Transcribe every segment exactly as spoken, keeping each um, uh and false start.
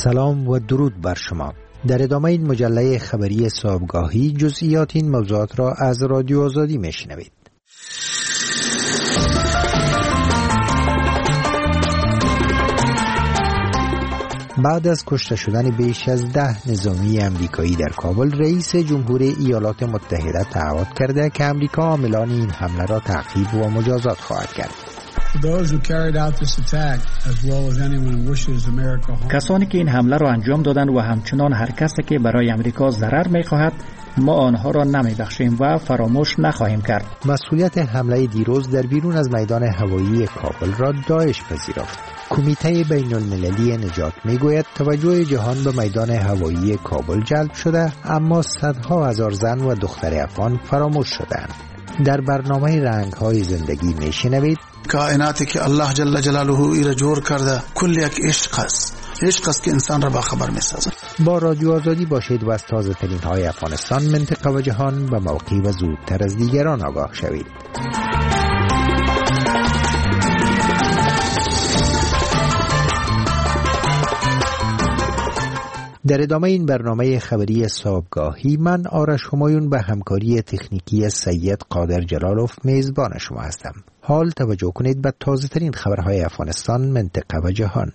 سلام و درود بر شما. در ادامه این مجله خبری صبحگاهی جزئیات این موضوعات را از رادیو آزادی میشنوید. بعد از کشته شدن بیش از ده نظامی امریکایی در کابل، رئیس جمهور ایالات متحده تعهد کرده که امریکا عاملان این حمله را تعقیب و مجازات خواهد کرد. کسانی که این حمله را انجام دادند و همچنان هر کسی که برای امریکا ضرر می‌خواهد، ما آنها را نمی‌بخشیم و فراموش نخواهیم کرد. مسئولیت حمله دیروز در بیرون از میدان هوایی کابل را داعش پذیرفت. کمیته بین المللی نجات میگوید توجه جهان به میدان هوایی کابل جلب شده، اما صدها هزار زن و دختر افغان فراموش شدند. در برنامه رنگ‌های زندگی میشنوید کائناتی که الله جل جلاله ای را جور کرده کل یک عشق است. عشق است که انسان را با خبر می‌سازد. با رادیو آزادی باشید و از تازه ترین های افغانستان، منطقه و جهان به موقع و زودتر از دیگران آگاه شوید. در ادامه این برنامه خبری صبحگاهی، من آرش همایون به همکاری تکنیکی سید قادر جلالوف میزبان شما هستم. حال توجه کنید به تازه ترین خبرهای افغانستان، منطقه و جهان.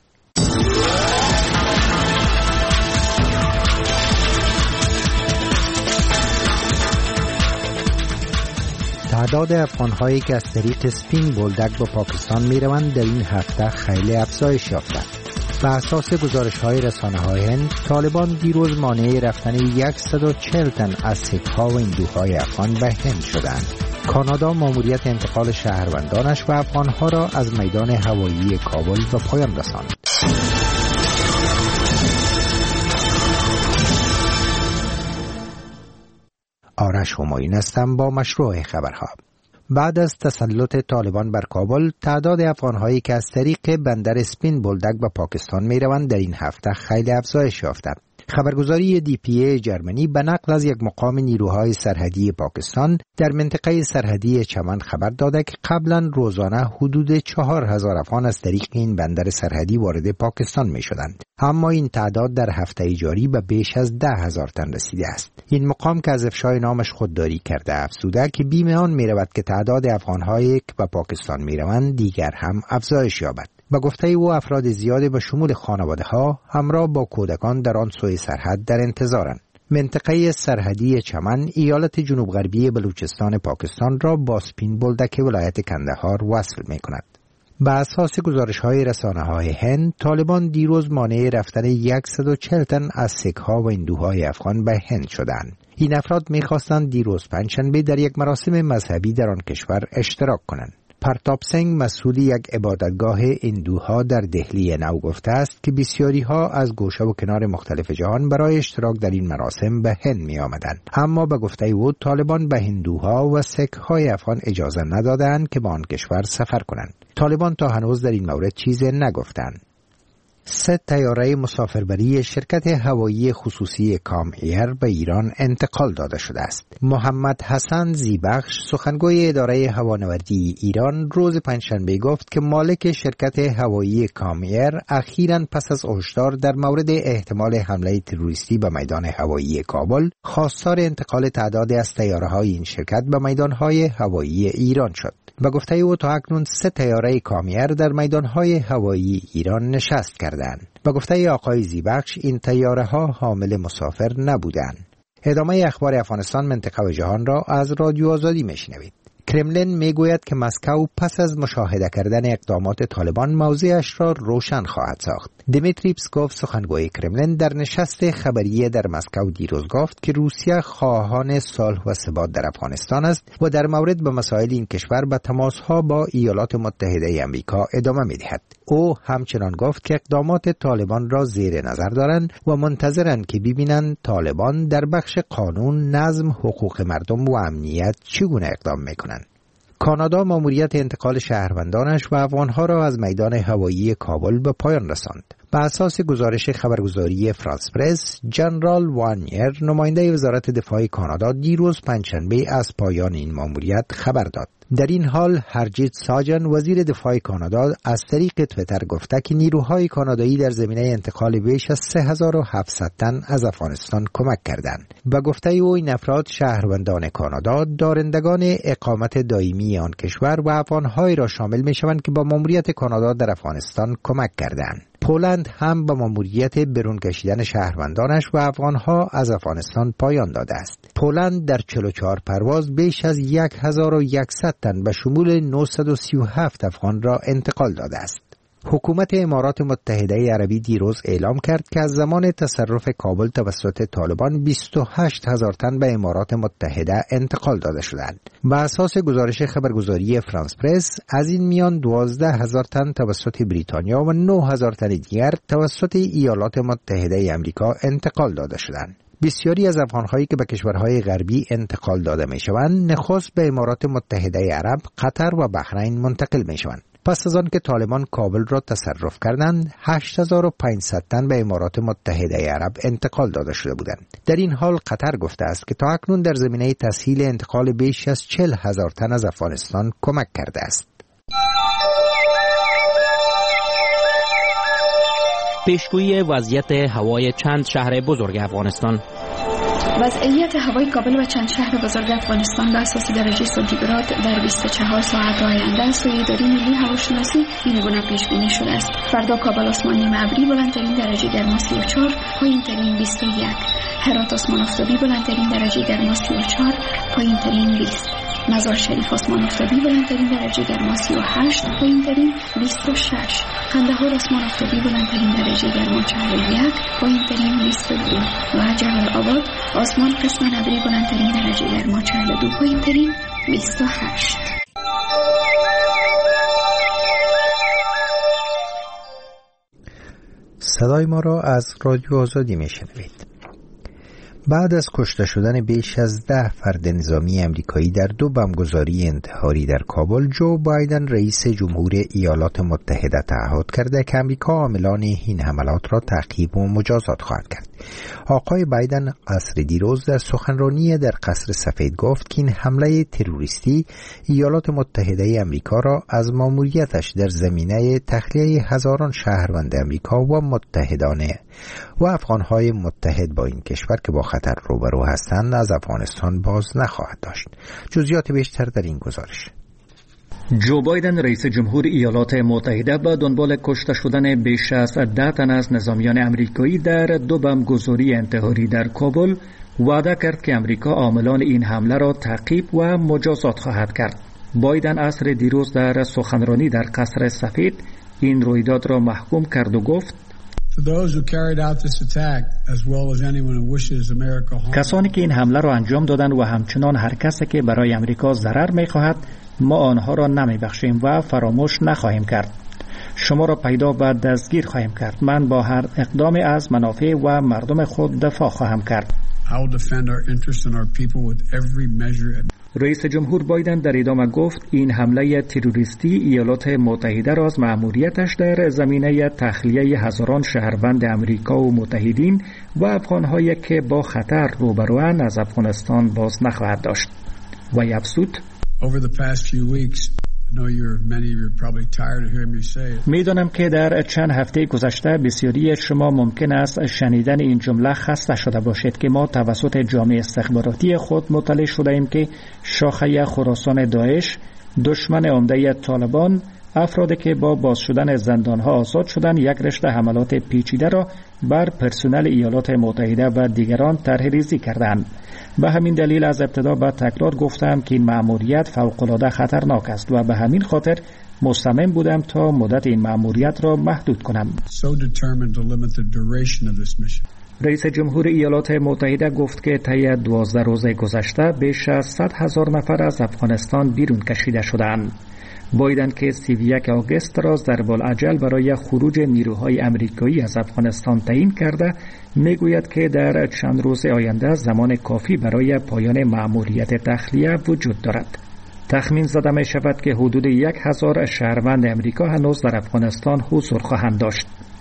تعداد افغان‌هایی که از طریق اسپین بولدک به پاکستان می‌روند در این هفته خیلی افزایش یافته. به اساس گزارش‌های رسانه‌های هند، طالبان دیروز مانع رفتن صد و چهل تن از سک‌ها و هندوهای افغان به هند شدند. کانادا ماموریت انتقال شهروندانش و افغان‌ها را از میدان هوایی کابل به پایان رساند. آرش همایون هستم با مشروع خبرها. بعد از تسلط طالبان بر کابل، تعداد افغان‌هایی که از طریق بندر اسپین بولدک به پاکستان می‌روند در این هفته خیلی افزایش یافته. خبرگزاری دی پی ای جرمنی به نقل از یک مقام نیروهای سرحدی پاکستان در منطقه سرحدی چمن خبر داده که قبلا روزانه حدود چهار هزار افغان از طریق این بندر سرحدی وارد پاکستان می شدند. اما این تعداد در هفته جاری به بیش از ده هزار تن رسیده است. این مقام که از افشای نامش خودداری کرده افزوده که بیم آن می رود که تعداد افغان‌هایی که به پاکستان می روند دیگر هم افزایش یابد. با گفته او افراد زیادی به شمول خانواده‌ها همراه با کودکان در آن سوی سرحد در انتظارند. منطقه سرحدی چمن ایالت جنوب غربی بلوچستان پاکستان را با اسپین بولدک ولایت کندهار وصل می کند. به اساس گزارش‌های رسانه‌های هند، طالبان دیروز مانع رفتن صد و چهل تن از سک‌ها و هندوهای افغان به هند شدند. این افراد می‌خواستند دیروز پنجشنبه در یک مراسم مذهبی در آن کشور اشتراک کنند. پرتاب سنگ مسئول یک عبادتگاه هندوها در دهلی نو گفته است که بسیاری ها از گوشه و کنار مختلف جهان برای اشتراک در این مراسم به هند می آمدند. اما به گفته او طالبان به هندوها و سک های افغان اجازه ندادند که به آن کشور سفر کنند. طالبان تا هنوز در این مورد چیزی نگفتند. سه طیاره مسافربری شرکت هوایی خصوصی کام ایر به ایران انتقال داده شده است. محمد حسن زیبخش، سخنگوی اداره هوانوردی ایران، روز پنجشنبه گفت که مالک شرکت هوایی کام ایر اخیراً پس از هشدار در مورد احتمال حمله تروریستی به میدان هوایی کابل، خواستار انتقال تعدادی از طیاره‌های این شرکت به میدان‌های هوایی ایران شد. و گفته او تا اکنون سه طیاره کام ایر در میدان‌های هوایی ایران نشست کردند. و گفته آقای زیبخش این طیاره ها حامل مسافر نبودند. ادامه اخبار افغانستان، منطقه و جهان را از رادیو آزادی میشنوید. کرملین میگوید که مسکو پس از مشاهده کردن اقدامات طالبان موضعش را روشن خواهد ساخت. دمیتری پسکوف، سخنگوی کرملین، در نشست خبری در مسکو دیروز گفت که روسیه خواهان صلح و ثبات در افغانستان است و در مورد به مسائل این کشور به تماسها با ایالات متحده آمریکا ادامه می‌دهد. او همچنان گفت که اقدامات طالبان را زیر نظر دارند و منتظرند که ببینند طالبان در بخش قانون، نظم، حقوق مردم و امنیت چگونه اقدام می‌کنند. کانادا ماموریت انتقال شهروندانش و افغانها را از میدان هوایی کابل به پایان رساند. بر اساس گزارش خبرگزاری فرانس پرس، جنرال وانیر نماینده وزارت دفاع کانادا دیروز پنجشنبه از پایان این مأموریت خبر داد. در این حال هرجیت ساجن وزیر دفاع کانادا از طریق تویتر گفته که نیروهای کانادایی در زمینه انتقال بیش از سه هزار و هفتصد تن از افغانستان کمک کردند. به گفته او این افراد شهروندان کانادا، دارندگان اقامت دائمی آن کشور و افغان‌هایی را شامل می‌شوند که با مأموریت کانادا در افغانستان کمک کردند. پولند هم به مأموریت برون کشیدن شهروندانش و افغانها از افغانستان پایان داده است. پولند در چهل و چهار پرواز بیش از هزار و صد تن به شمول نهصد و سی و هفت افغان را انتقال داده است. حکومت امارات متحده عربی دیروز اعلام کرد که از زمان تصرف کابل توسط طالبان بیست و هشت هزار تن به امارات متحده انتقال داده شدند. بر اساس گزارش خبرگزاری فرانس پرس، از این میان دوازده هزار تن توسط بریتانیا و نه هزار تن دیگر توسط ایالات متحده آمریکا انتقال داده شدند. بسیاری از افغان‌هایی که به کشورهای غربی انتقال داده می‌شوند، نخست به امارات متحده عرب، قطر و بحرین منتقل می‌شوند. پس از آن که طالبان کابل را تصرف کردند، هشت هزار و پانصد تن به امارات متحده عرب انتقال داده شده بودند. در این حال قطر گفته است که تا اکنون در زمینه تسهیل انتقال بیش از چهل هزار تن از افغانستان کمک کرده است. پیشگویی وضعیت هوای چند شهر بزرگ افغانستان. وضعیت هوای کابل و چند شهر بزرگ افغانستان به اساس درجه سانتیگراد در بیست و چهار ساعت آینده از سوی اداره ملی هواشناسی این گونه پیش بینی شده است. فردا کابل آسمان نیم ابری بلندترین درجه گرما سی و چهار، پایینترین بیست و یک. هرات آسمان آفتابی بلندترین درجه گرما سی و چهار، پایینترین بیست. مزار شریف آسمان آفتابی بلندترین درجه گرما سی و هشت، پایینترین بیست و شش. قندهار آسمان آفتابی بلندترین درجه گرما چهل و یک، پایینترین بیست و دو. و جلال آباد آسمان قسمت ابری بلندترین درجه گرما چهل و دو، پایینترین بیست و هشت. صدای ما را از رادیو آزادی میشنوید. بعد از کشته شدن بیش از ده فرد نظامی امریکایی در دو بمبگذاری انتحاری در کابل، جو بایدن رئیس جمهور ایالات متحده تعهد کرده که امریکا عاملان این حملات را تعقیب و مجازات خواهد کرد. آقای بایدن عصر دیروز در سخنرانی در قصر سفید گفت که این حمله تروریستی ایالات متحده امریکا را از مأموریتش در زمینه تخلیه هزاران شهروند امریکا و متحدانه و افغانهای متحد با این کشور که با خطر روبرو هستند از افغانستان باز نخواهد داشت. جزئیات بیشتر در این گزارش. جو بایدن رئیس جمهور ایالات متحده به دنبال کشته شدن بیش از ده تن از نظامیان امریکایی در دو بمبگذاری انتحاری در کابل وعده کرد که امریکا عاملان این حمله را تعقیب و مجازات خواهد کرد. بایدن عصر دیروز در سخنرانی در قصر سفید این رویداد را محکوم کرد و گفت کسانی که این حمله را انجام دادند و همچنان هر کسی که برای امریکا ضرر می‌خواهد، ما آنها را نمی‌بخشیم و فراموش نخواهیم کرد. شما را پیدا و دستگیر خواهیم کرد. من با هر اقدام از منافع و مردم خود دفاع خواهم کرد. رئیس جمهور بایدن در ادامه گفت این حمله تروریستی ایالات متحده را از مأموریتش در زمینه تخلیه هزاران شهروند امریکا و متحدین و افغان‌هایی که با خطر روبروان از افغانستان باز نخواهد داشت. و افزود میدانم که در چند هفته گذشته بسیاری شما ممکن است شنیدن این جمله خسته شده باشید که ما توسط جامعه استخباراتی خود مطلع شده ایم که شاخه خراسان داعش، دشمن عمده طالبان، افرادی که با باز شدن زندانها آزاد شدن یک رشته حملات پیچیده را بر پرسنل ایالات متحده و دیگران طرح ریزی کردند. به همین دلیل از ابتدا به تکرار گفتم که این مأموریت فوق‌العاده خطرناک است و به همین خاطر مصمم بودم تا مدت این مأموریت را محدود کنم. رئیس جمهور ایالات متحده گفت که طی دوازده روز گذشته بیش از صد هزار نفر از افغانستان بیرون کشیده شدند. بایدن که سی و یک آگوست را ضرب‌الاجل برای خروج نیروهای امریکایی از افغانستان تعیین کرده، میگوید که در چند روز آینده زمان کافی برای پایان مأموریت تخلیه وجود دارد. تخمین زده می شود که حدود یک هزار شهروند امریکا هنوز در افغانستان حضور خواهند داشت.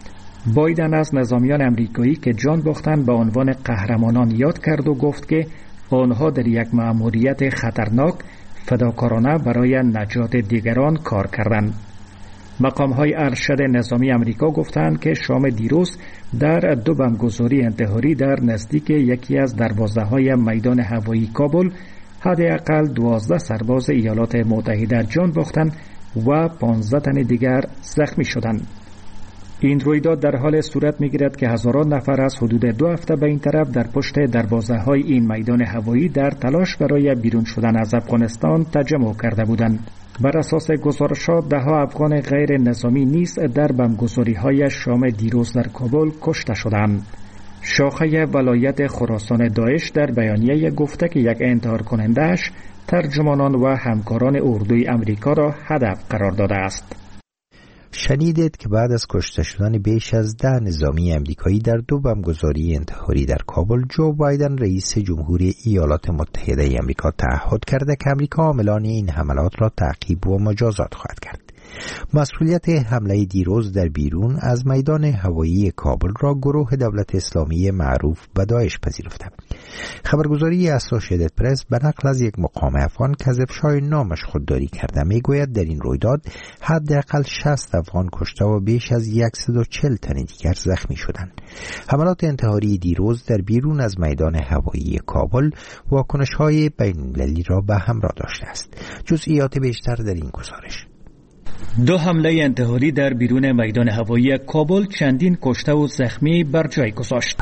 بایدن از نظامیان امریکایی که جان باختند به عنوان قهرمانان یاد کرد و گفت که آنها در یک مأموریت خطرناک فداکارانه برای نجات دیگران کار کردند. مقام‌های ارشد نظامی امریکا گفتند که شام دیروز در دو بمبگذاری انتحاری در نزدیک یکی از دروازه‌های میدان هوایی کابل حداقل دوازده سرباز ایالات متحده جان باختند و پانزده تن دیگر زخمی شدند. این رویداد در حال صورت می‌گیرد که هزاران نفر از حدود دو هفته به این طرف در پشت دروازه‌های این میدان هوایی در تلاش برای بیرون شدن از افغانستان تجمع کرده بودند. بر اساس گزارشات ده‌ها افغان غیر نظامی نیز در بمبگذاری‌های شام دیروز در کابل کشته شدند. شاخه ولایت خراسان داعش در بیانیه گفته که یک انتحار کننده‌اش ترجمانان و همکاران اردوی امریکا را هدف قرار داده است. شنیدید که بعد از کشته شدن بیش از ده نظامی امریکایی در دو بمبگذاری انتحاری در کابل، جو بایدن رئیس جمهوری ایالات متحده امریکا تعهد کرده که امریکا عاملان این حملات را تعقیب و مجازات خواهد کرد. مسئولیت حمله دیروز در بیرون از میدان هوایی کابل را گروه دولت اسلامی معروف به داعش پذیرفته. خبرگزاری اسوشییتد پرس به نقل از یک مقام افغان که از افشای نامش خودداری کرده میگوید در این رویداد حداقل شصت افغان کشته و بیش از صد و چهل تن دیگر زخمی شدند. حملات انتحاری دیروز در بیرون از میدان هوایی کابل واکنش‌های بین‌المللی را به همراه داشته است. جزئیات بیشتر در این گزارش. دو حمله انتحاری در بیرون میدان هوایی کابل چندین کشته و زخمی بر جای گذاشت.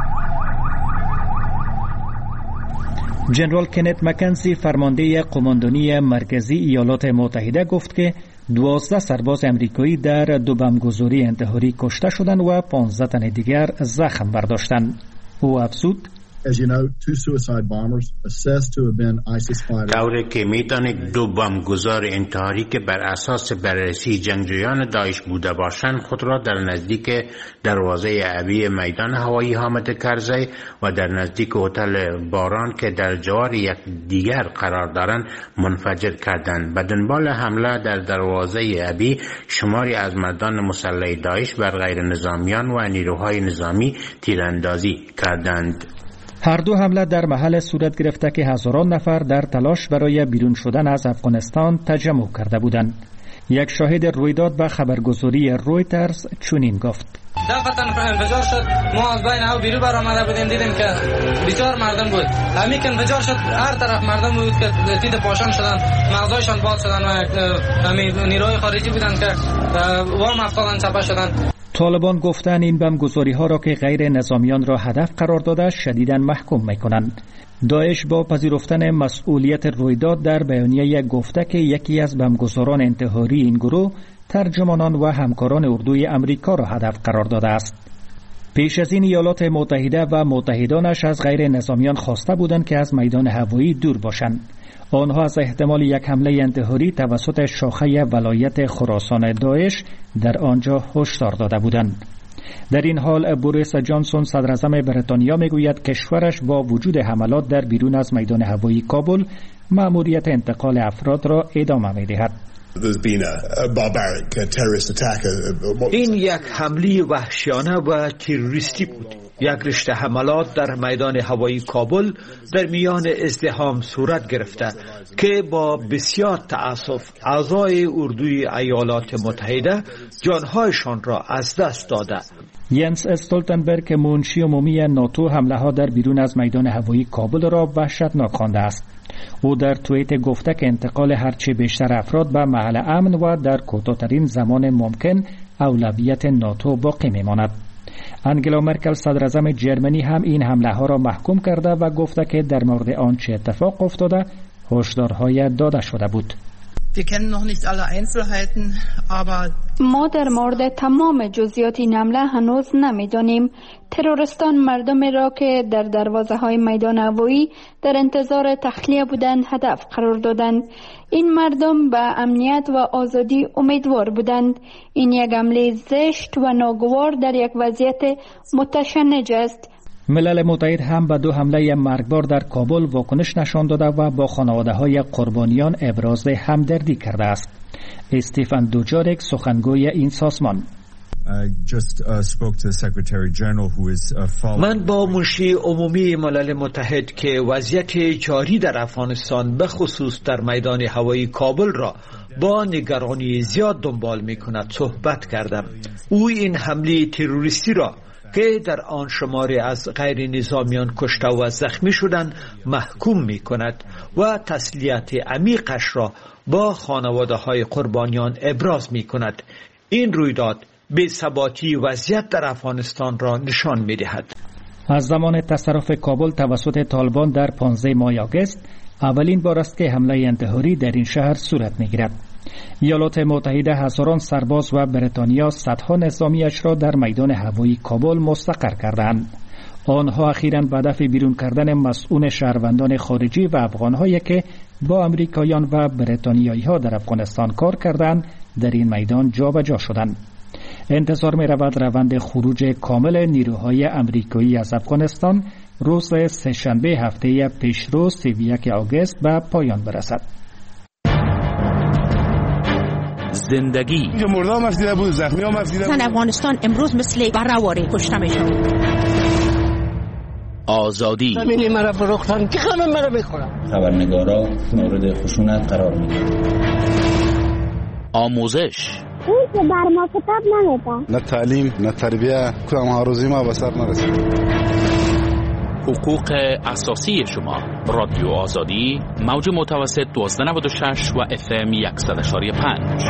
جنرال کنت مکنزی فرمانده قماندانی مرکزی ایالات متحده گفت که دوازده سرباز امریکایی در دو بمبگذاری انتحاری کشته شدند و پانزده تن دیگر زخم برداشتند. او افزود: As you know, two suicide bombers assessed to have been ISIS fighters. طوری که می‌دانید دو بمبگذار انتحاری که بر اساس بررسی جنگجویان داعش بوده باشند خود را در نزدیک دروازه ابی میدان هوایی حامد کرزی و در نزدیک هتل باران که در جوار یک دیگر قرار دارند منفجر کردند. به دنبال حمله در دروازه ابی شماری از مردان مسلح داعش بر غیر نظامیان و نیروهای نظامی تیراندازی کردند. هر دو حمله در محل صورت گرفته که هزاران نفر در تلاش برای بیرون شدن از افغانستان تجمع کرده بودند. یک شاهد رویداد به خبرگزاری رویترز چنین گفت: دفعتاً انفجار شد، ما از بین او بیرون برآمده بودیم، دیدیم که بسیار مردم بود. همین که انفجار شد هر طرف مردم بود که دید پاشان شدن، مغزایشان باز شدن و همین نیروهای خارجی بودن که وام افتادن چپه شدن. طالبان گفتند این بمبگذاری ها را که غیر نظامیان را هدف قرار داده شدیداً محکوم میکنند. داعش با پذیرفتن مسئولیت رویداد در بیانیه گفته که یکی از بمبگذاران انتحاری این گروه ترجمانان و همکاران اردوی امریکا را هدف قرار داده است. پیش از این ایالات متحده و متحدانش از غیر نظامیان خواسته بودند که از میدان هوایی دور باشند. آنها از احتمال یک حمله انتحاری توسط شاخه ولایت خراسان داعش در آنجا هشدار داده بودند. در این حال بوریس جانسون صدراعظم بریتانیا میگوید کشورش با وجود حملات در بیرون از میدان هوایی کابل مأموریت انتقال افراد را ادامه می‌دهد. این یک حمله وحشیانه و تروریستی بود. یک رشته حملات در میدان هوایی کابل در میان ازدحام صورت گرفته که با بسیار تأسف اعضای اردوی ایالات متحده جانهایشان را از دست داده. ینس استولتنبرگ منشی عمومی ناتو حمله ها در بیرون از میدان هوایی کابل را وحشتناک خوانده است. او در توییت گفته که انتقال هرچه بیشتر افراد به محل امن و در کوتاه‌ترین زمان ممکن اولویت ناتو باقی میماند. انگلا مرکل صدراعظم جرمنی هم این حمله ها را محکوم کرده و گفته که در مورد آنچه اتفاق افتاده هشدارهای داده شده بود. ما در مورد تمام جزئیات این حمله هنوز نمیدانیم. تروریستان مردمی را که در دروازه های میدان هوایی در انتظار تخلیه بودند هدف قرار دادند. این مردم به امنیت و آزادی امیدوار بودند. این یک حمله زشت و ناگوار در یک وضعیت متشنج است. ملل متحد هم به دو حمله مرگبار در کابل واکنش نشان داده و با خانواده های قربانیان ابراز همدردی کرده است. استیفن دوجارک سخنگوی این سازمان: من با منشی عمومی ملل متحد که وضعیت جاری در افغانستان به خصوص در میدان هوایی کابل را با نگرانی زیاد دنبال می کند صحبت کردم. او این حمله تروریستی را که در آن شماری از غیر نظامیان کشته و زخمی شدند محکوم می کند و تسلیت عمیقش را با خانواده های قربانیان ابراز می کند. این رویداد بی‌ثباتی وضعیت در افغانستان را نشان می دهد. از زمان تصرف کابل توسط طالبان در پانزده ماه آگوست اولین بار است که حمله انتحاری در این شهر صورت می گیرد. ایالات متحده هزاران سرباز و بریتانیا صدها نظامیش را در میدان هوایی کابل مستقر کردند. آنها اخیراً به هدف بیرون کردن مسئول شهروندان خارجی و افغان‌هایی که با امریکایان و بریتانیایی‌ها در افغانستان کار کردند در این میدان جابجا شدند. انتظار می رود روند خروج کامل نیروهای امریکایی از افغانستان روز سه‌شنبه هفته پیشرو سی و یک آگوست به پایان برسد. زندگی مردم مسیده بود، زخمی هم مسیده بود. افغانستان امروز مثل برهواری کشته میشن. آزادی زمینی مرا فروختن که همه مرا بخورن. خبرنگارا مورد خشونت قرار میگیرن. آموزش اون که بر ما کتاب نمیده. نه تعلیم نه تربیه کدام هاروزی ما به سر نرسید. حقوق اساسی شما. رادیو آزادی موج متوسط دوازده نود و شش و اف ام صد و پنج.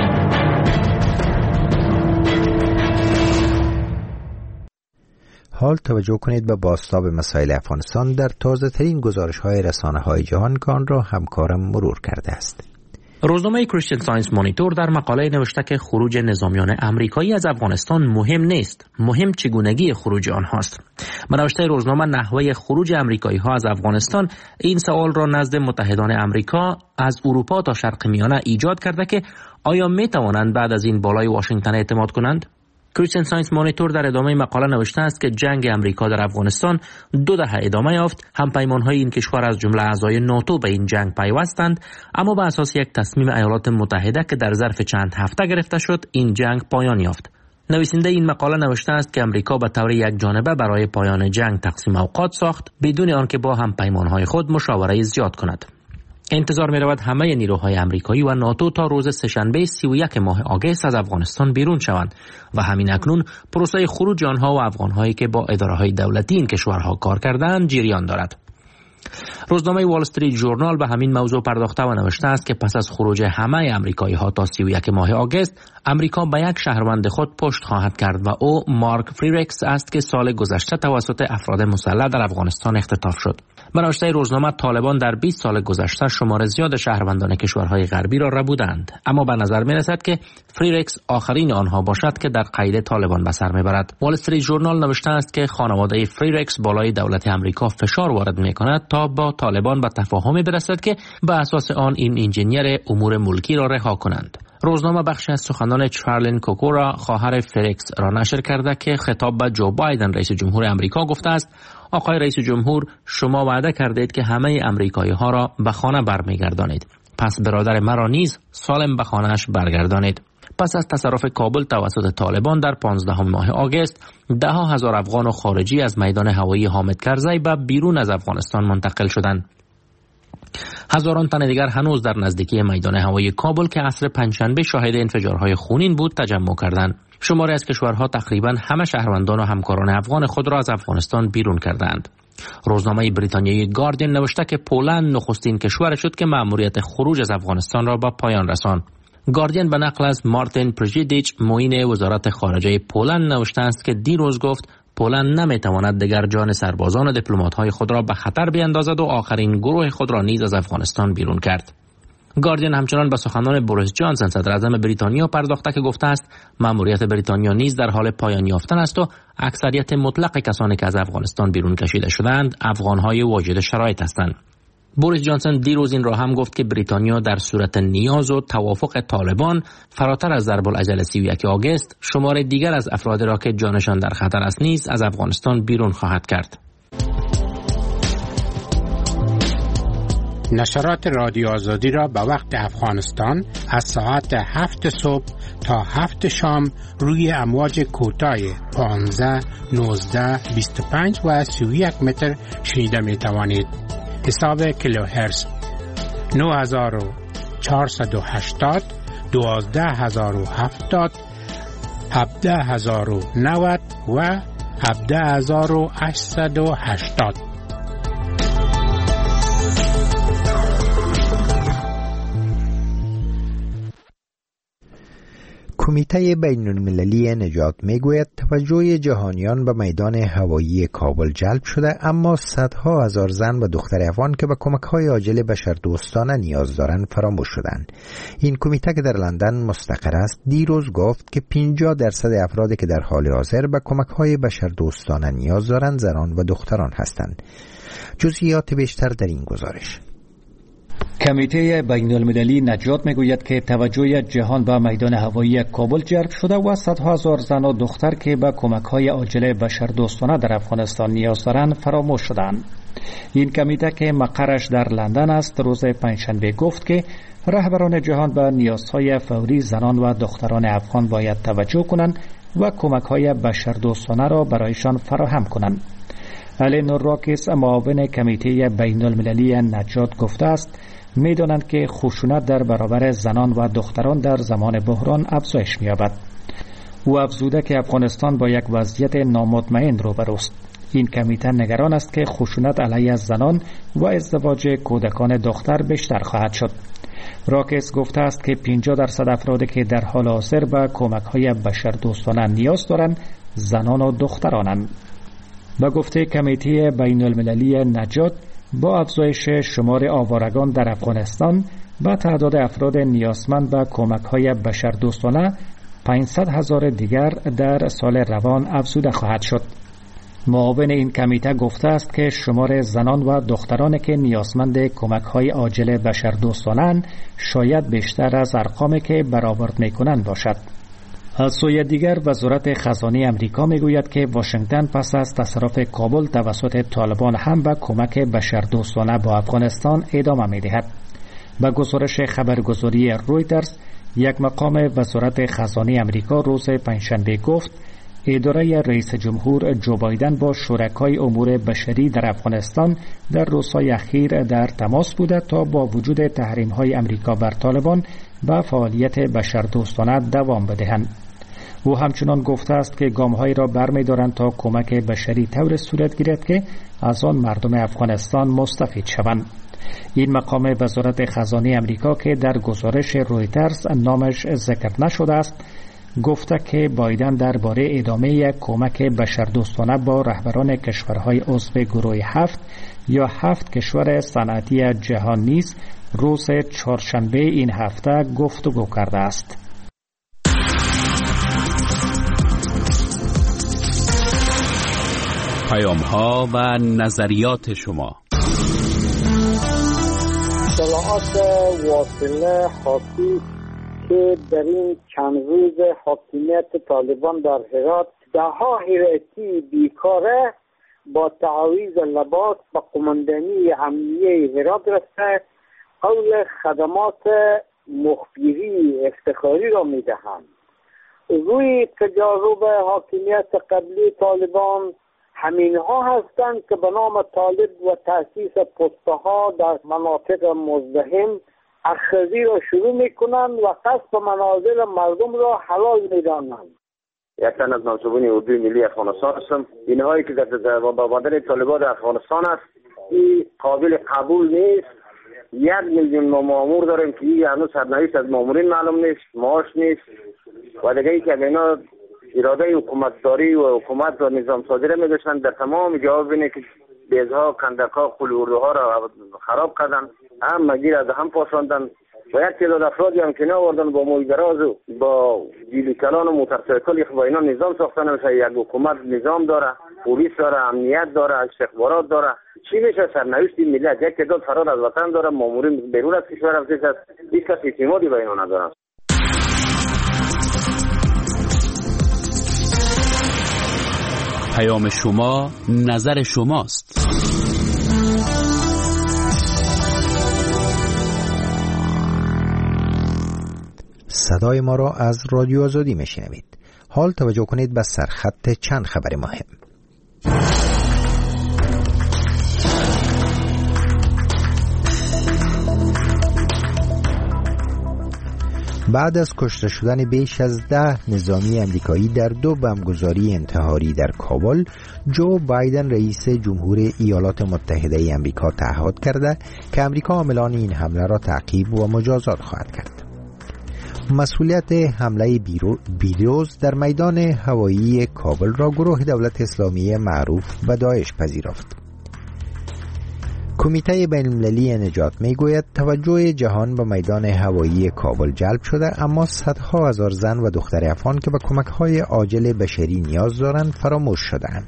حال توجه کنید به بازتاب مسائل افغانستان در تازه ترین گزارش های رسانه های جهان که آن را همکارم مرور کرده است. روزنامه کریستین ساینس مانیتور در مقاله نوشته که خروج نظامیان امریکایی از افغانستان مهم نیست، مهم چگونگی خروج آنهاست. به نوشته روزنامه نحوه خروج امریکایی ها از افغانستان این سوال را نزد متحدان امریکا از اروپا تا شرق میانه ایجاد کرده که آیا می توانند بعد از این بالای واشنگتن اعتماد کنند؟ کریستین ساینس مانیتور در ادامه مقاله نوشته است که جنگ امریکا در افغانستان دو دهه ادامه یافت. همپیمان‌های این کشور از جمله اعضای ناتو به این جنگ پیوستند، اما به اساس یک تصمیم ایالات متحده که در ظرف چند هفته گرفته شد این جنگ پایان یافت. نویسنده این مقاله نوشته است که امریکا به طور یک جانبه برای پایان جنگ تقسیم اوقات ساخت بدون آنکه با همپیمان‌های خود مشاوره زیاد کند. انتظار می رود همه نیروهای امریکایی و ناتو تا روز سه‌شنبه سی و یک ماه آگوست از افغانستان بیرون شوند و همین اکنون پروسه خروج آنها و افغانهایی که با اداره‌های دولتی این کشورها کار کردند جریان دارد. روزنامه وال استریت ژورنال به همین موضوع پرداخته و نوشته است که پس از خروج همه امریکایی‌ها تا سی و یک ماه آگوست امریکا به یک شهروند خود پشت خواهد کرد و او مارک فریرکس است که سال گذشته توسط افراد مسلح در افغانستان اختطاف شد. به نوشته روزنامه طالبان در بیست سال گذشته شمار زیاد شهروندان کشورهای غربی را ربودند، اما به نظر می رسد که فریرکس آخرین آنها باشد که در قید طالبان به سر می برد. وال استریت ژورنال نوشته است که خانواده فریرکس بالای دولت امریکا فشار وارد می کند تا با طالبان به تفاهمی برسد که به اساس آن این انجینیر امور ملکی را رها کنند. روزنامه بخشی از سخنان چارلین کوکورا خواهر فریرکس را نشر کرده که خطاب به جو بایدن رئیس جمهور امریکا گفته است: آقای رئیس جمهور، شما وعده کردید که همه امریکایی ها را به خانه برمیگردانید. پس برادر مرا نیز سالم به خانه‌اش برگردانید. پس از تصرف کابل توسط طالبان در پانزدهم ماه آگوست، ده ها هزار افغان و خارجی از میدان هوایی حامد کرزی به بیرون از افغانستان منتقل شدند. هزاران تن دیگر هنوز در نزدیکی میدان هوایی کابل که عصر پنجشنبه شاهد انفجارهای خونین بود تجمع کردند. شماری از کشورها تقریبا همه شهروندان و همکاران افغان خود را از افغانستان بیرون کردند. روزنامه بریتانیایی گاردین نوشته که پولند نخستین کشور شد که مأموریت خروج از افغانستان را به پایان رساند. گاردین به نقل از مارتین پرژیدیچ معین وزارت خارجه پولند نوشته است که دیروز گفت پولند نمیتواند دیگر جان سربازان و دیپلمات‌های خود را به خطر بیندازد و آخرین گروه خود را نیز از افغانستان بیرون کرد. گاردین همچنان به سخنان بوریس جانسن صدر اعظم بریتانیا پرداخته که گفته است مأموریت بریتانیا نیز در حال پایان یافتن است و اکثریت مطلق کسانی که از افغانستان بیرون کشیده شدند افغان‌های واجد شرایط هستند. بوریس جانسن دیروز این را هم گفت که بریتانیا در صورت نیاز و توافق طالبان فراتر از ضرب العجل سی و یک آگوست شمار دیگر از افراد را که جانشان در خطر است نیز از افغانستان بیرون خواهد کرد. نشرات رادیو آزادی را به وقت افغانستان از ساعت هفت صبح تا هفت شام روی امواج کوتاه پانزده، نوزده، بیست و پنج و سی و یک متر شنیده می توانید. حساب کیلوهرتز نه هزار و چهارصد و هشتاد، دوازده هزار و هفتاد، هفده هزار و نود و هفده هزار و هشتصد و هشتاد. کمیته بین المللی نجات میگوید توجه جهانیان به میدان هوایی کابل جلب شده، اما صدها هزار زن و دختر افغان که به کمک‌های عاجل بشردوستانه نیاز دارند فراموش شدند. این کمیته که در لندن مستقر است دیروز گفت که پنجاه درصد افرادی که در حال حاضر به کمک‌های بشردوستانه نیاز دارند زنان و دختران هستند. جزئیات بیشتر در این گزارش. کمیته بین المللی نجات میگوید که توجه جهان به میدان هوایی کابل جلب شده و صدها هزار زن و دختر که به کمک‌های عاجل بشردوستانه در افغانستان نیاز دارند فراموش شدند. این کمیته که مقرش در لندن است روز پنجشنبه گفت که رهبران جهان به نیازهای فوری زنان و دختران افغان باید توجه کنند و کمک‌های بشردوستانه را برایشان فراهم کنند. الینور راکس معاون کمیته بین المللی نجات گفته است می‌دانند که خشونت در برابر زنان و دختران در زمان بحران افزایش می‌یابد. او افزوده که افغانستان با یک وضعیت نامطمئن روبروست. این کمیته نگران است که خشونت علیه زنان و ازدواج کودکان دختر بیشتر خواهد شد. راکس گفته است که پنجاه درصد افرادی که در حال حاضر به کمک‌های بشردوستانه نیاز دارند زنان و دخترانند. با گفته کمیته بین المللی نجات با افزایش شمار آوارگان در افغانستان با تعداد افراد نیازمند به کمک‌های بشردوستانه پانصد هزار دیگر در سال روان افزوده خواهد شد. معاون این کمیته گفته است که شمار زنان و دخترانی که نیازمند کمک‌های عاجل بشردوستانه شاید بیشتر از ارقامی که برآورد می‌کنند باشد. از سوی دیگر وزارت خزانه امریکا میگوید که واشنگتن پس از تصرف کابل توسط طالبان هم به کمک بشردوستانه با افغانستان ادامه میدهد. به گزارش خبرگزاری رویترز یک مقام وزارت خزانه امریکا روز پنجشنبه گفت اداره رئیس جمهور جو بایدن با شرکای امور بشری در افغانستان در روزهای اخیر در تماس بوده تا با وجود تحریم‌های امریکا بر طالبان به فعالیت بشردوستانه دوام بدهند. او همچنان گفته است که گام‌هایی را برمی‌دارند تا کمک بشری طور صورت گیرد که از آن مردم افغانستان مستفید شوند. این مقام وزارت خزانه امریکا که در گزارش رویترز نامش ذکر نشده است گفته که بایدن درباره ادامه کمک بشردوستانه با رهبران کشورهای عضو گروه هفت یا هفت کشور صنعتی جهان نیز روز چهارشنبه این هفته گفتگو کرده است. پیام‌ها و نظریات شما. اطلاعات واصله حاکی که در این چند روز حاکمیت طالبان در هرات دهها هراتی بیکاره با تعاویض لباس به قماندانی امنیه هرات رسته قول خدمات مخبری افتخاری را میدهند. روی تجارب حاکمیت قبلی طالبان همین ها هستند که به نام طالب و تأسیس پستها در مناطق مزدحم اخذی را شروع میکنند و قصد منازل مردم را حلال میدانند. یک تن از منصوبین اردوی ملی افغانستان هستم. اینهایی که در بابادر طالبان در افغانستان است این قابل قبول نیست. یک میلیون مامور داریم که این هنوز سرنوشت از مامورین معلوم نیست، معاش نیست و دیگه ای که اینا اراده حکومتداری و حکومت و نظام صادره میداشتن در تمام جواب بینه که بیزها، کندکها، قلوردوها را خراب کردن، هم مگیر از هم پاشاندن و یک تعداد افرادی هم که ناوردن با موی دراز و با جیلیکلان و موترسایکل با اینا نظام ساخته نمیشه. یک حکومت نظام داره، پلیس داره، امنیت داره، استخبارات داره. چی میشه سرنوشت این ملت؟ یک تعداد فرار از وطن داره، مامورین بیرون از کشور رفته است، هیچ کس اعتمادی به اینا نداره. پیام شما، نظر شماست. صدای ما را از رادیو آزادی میشنوید. حال توجه کنید به سرخط چند خبر مهم. بعد از کشته شدن بیش از ده نظامی امریکایی در دو بمبگذاری انتحاری در کابل، جو بایدن رئیس جمهور ایالات متحده ای امریکا تعهد کرده که امریکا عاملان این حمله را تعقیب و مجازات خواهد کرد. مسئولیت حمله بیروز در میدان هوایی کابل را گروه دولت اسلامی معروف به داعش پذیرفت. کمیته بین‌المللی نجات میگوید توجه جهان به میدان هوایی کابل جلب شده، اما صدها هزار زن و دختر افغان که به کمک‌های عاجل بشری نیاز دارند فراموش شده‌اند.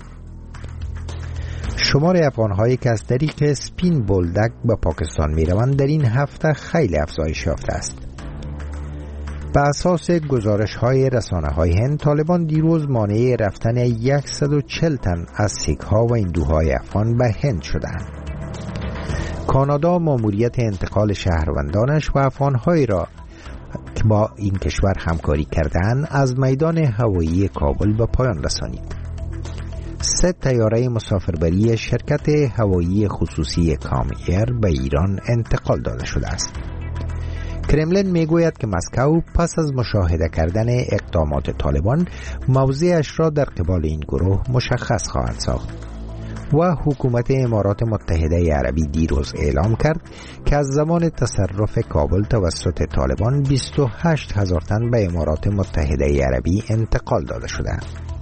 شمار افغان‌هایی که از طریق سپین بولدک به پاکستان می‌روند در این هفته خیلی افزایش یافته است. به اساس گزارش‌های رسانه‌های هند، طالبان دیروز مانع رفتن صد و چهل تن از سیک‌ها و هندوهای افغان به هند شدند. کانادا مأموریت انتقال شهروندانش و افغان‌هایی را که با این کشور همکاری کردند از میدان هوایی کابل به پایان رسانید. سه طیاره مسافربری شرکت هوایی خصوصی کامایر به ایران انتقال داده شده است. کرملین میگوید که مسکو پس از مشاهده کردن اقدامات طالبان موضعش را در قبال این گروه مشخص خواهد ساخت. و حکومت امارات متحده عربی دیروز اعلام کرد که از زمان تصرف کابل توسط طالبان بیست و هشت هزار تن به امارات متحده عربی انتقال داده شده.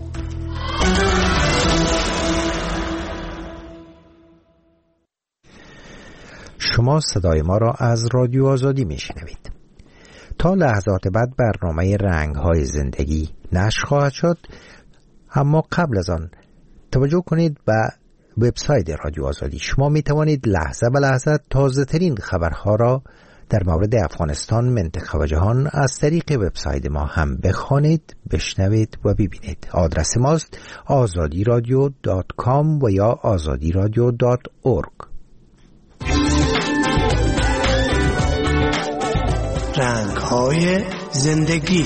شما صدای ما را از رادیو آزادی میشنوید. تا لحظات بعد برنامه رنگ‌های زندگی نشر خواهد شد، اما قبل از آن توجه کنید به وبسایت رادیو آزادی. شما می توانید لحظه به لحظه تازه ترین خبرها را در مورد افغانستان، منطقه و جهان از طریق وبسایت ما هم بخوانید، بشنوید و ببینید. آدرس ماست آزادی رادیو دات کام و یا آزادی رادیو دات اورگ. رنگ‌های زندگی.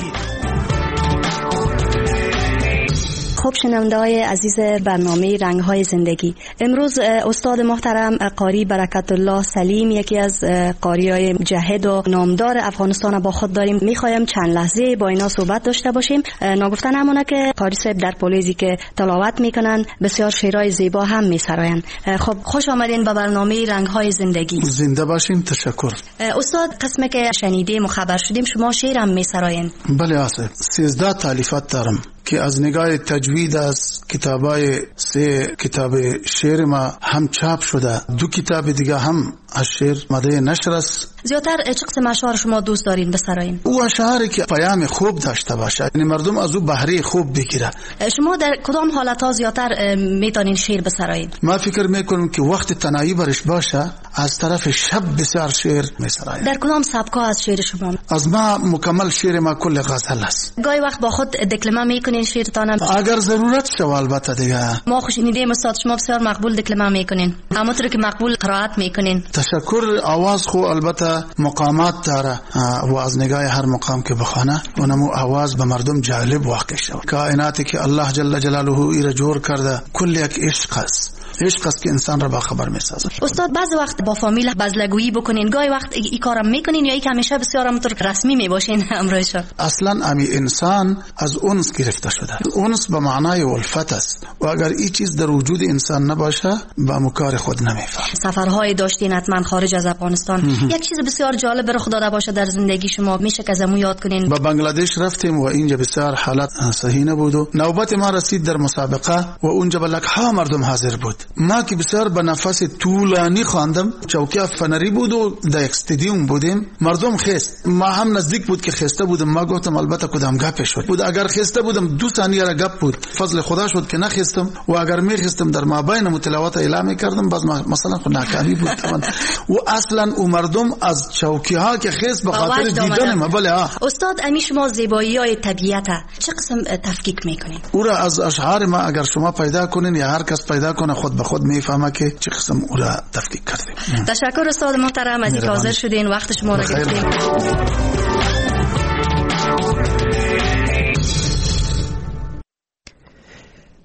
خب شنونده‌های عزیز برنامه رنگ‌های زندگی، امروز استاد محترم قاری برکت الله سلیم، یکی از قاری‌های جهد و نامدار افغانستان با خود داریم. می‌خوایم چند لحظه با اینا صحبت داشته باشیم. ناگفته نمونه که قاری صاحب در پولیزی که تلاوت میکنن بسیار شعرهای زیبا هم میسراین. خب خوش آمدین به برنامه رنگ‌های زندگی. زنده باشین. تشکر. استاد، قسمی که شنیدیم و خبر شدیم شما شعر هم میسراین. بله آسف، سیزده تالیفات دارم که از نگاه تجوید از کتابای سه کتاب شعر ما هم چاپ شده، دو کتاب دیگه هم از شعر ماده نشر است. زیادتر چه قسم اشعار شما دوست دارین بسراین؟ او اشعاری که پیام خوب داشته باشه، یعنی مردم از او بهره خوب بگیره. شما در کدام حالت‌ها زیادتر میتونین شعر بسراین؟ ما فکر میکنم که وقت تنهایی برش باشه از طرف شب بسیار شعر میسراین. در کدام سبک‌ها از شعر شما؟ از ما مکمل شعر ما کل غزل است. گاهی وقت با خود دکلمه میکنین شعرتان؟ اگر ضرورت شد البته دیگه. ما خوش شنیدیم استاد شما بسیار مقبول دکلمه میکنین، همونطور که مقبول قرائت میکنین. تشکر. آواز خو البته مقامات داره و از نگاه هر مقام که بخونه اونمو آواز به مردم جالب واقع شد. کائناتی که الله جل جلاله ایره جور کرده کل یک عشق است. عشق است که انسان را با خبر میسازه. استاد، بعضی وقت با فامیل بزلگویی بکنین، گاهی وقت ای کارم میکنین یا ای که همیشه بسیار همونطور رسمی میباشین همراهش؟ اصلا امی انسان از انس گرفته شده. انس به معنای الفت است و اگر این چیز در وجود انسان نباشه با مکار خود نمیفهم. سفرهای داشتین حتما خارج از افغانستان. یک چیز بسیار جالب رخ داده باشه در زندگی شما، میشه که ازمون یاد کنین؟ به بنگلادش رفتیم و اینجا بسیار حالت صحیح نبود و نوبت ما رسید در مسابقه و اونجا بلک ها مردم حاضر بود. ما که بسیار به نفس طولانی خواندم، چوکی فنری بود و در استادیوم بودیم، مردم خست. ما هم نزدیک بود که خسته بودم. ما گفتم البته کدام گپ شد بود، اگر خسته بودم دو ثانیه را گپ بود. فضل خدا شد که نخستم و اگر می خستم در مابین متلاوت اعلام کردم باز مثلا خود ناکامی بود. و اصلا او مردم از چوکی ها که خست به خاطر دیدن ما. بله ها. استاد، امی شما زیبایی های طبیعت چه قسم تفکیک میکنین؟ او را از اشعار ما اگر شما پیدا کنین یا هر کس پیدا کنه خود به خود میفهمه که چه قسم او را تفکیک کردیم. تشکر استاد محترم از اینکه حاضر شدین، وقت شما را گرفتیم.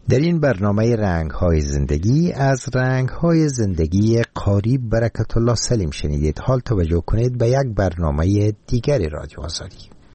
در این برنامه رنگ های زندگی از رنگ های زندگی قاری برکت الله سلیم شنیدید. حال توجه کنید به یک برنامه دیگری رادیو آزادی.